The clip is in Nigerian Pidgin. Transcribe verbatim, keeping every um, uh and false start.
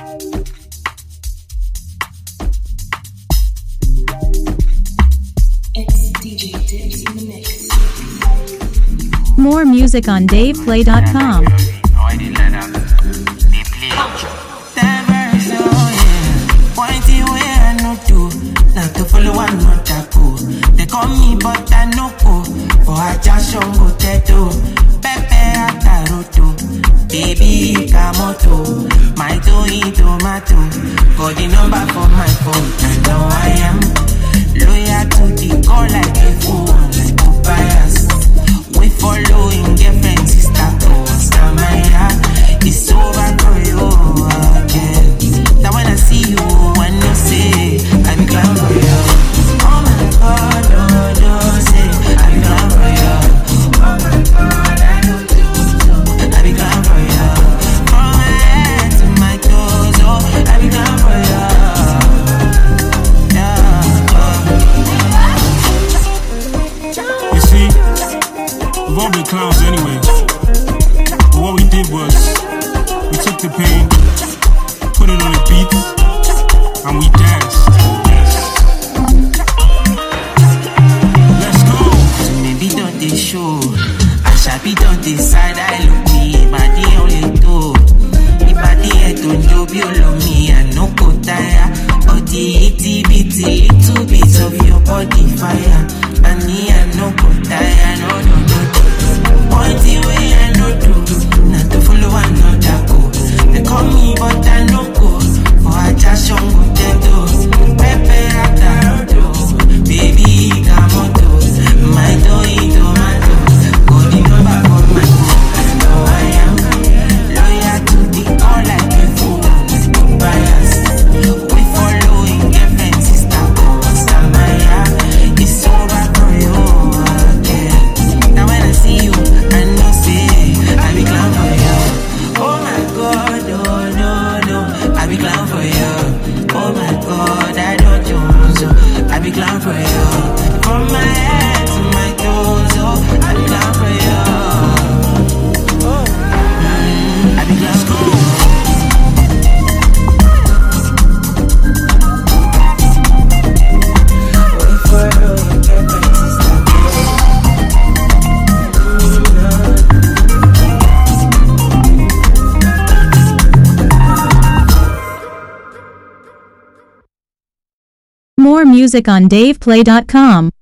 More music on dave play dot com. They call me but I no go. For I just show potato, pepe ataroto, baby kamoto, my toy tomato. Got the number for my phone, I know I am loyal to the call like a fool, like to bias. We following girlfriend, sister, oh, my heart it's over for you again. Now when I see you, I know say I be glad for you. Oh my God, oh no, say I be glad for you. Oh my God, I don't do so. I be glad for you. From my head to my toes, oh, I be glad for you. Yeah. You see, we've all been clowns anyway. But what we did was, we took the pain, put it on a beat, and we danced. Let's go. So maybe don't they show? I shall be done decide I look me, body only do. If body head don't do be alone me, I no go tire. All the itty bitty little bits of your body fire. And me I no go tire, no no no. One thing way I no do, not to follow another go. They call me but I no go. For I just show potato, pepe ataroto, baby kamoto, my toy tomato. Got the number for my phone, I know I am loyal to the call like a fool, like to bias. We following girlfriend, sister, oh, my heart it's over for you again. Now when I see you, I know say I be glad for you. Oh my God, oh no no, I be glad for you. Oh my God, I don't do so. I be glad for you. From my head to my toes, oh, I be glad for you. Oh, mm, I be glad for you. Wait for you, get back to stop. More music on dave play dot com.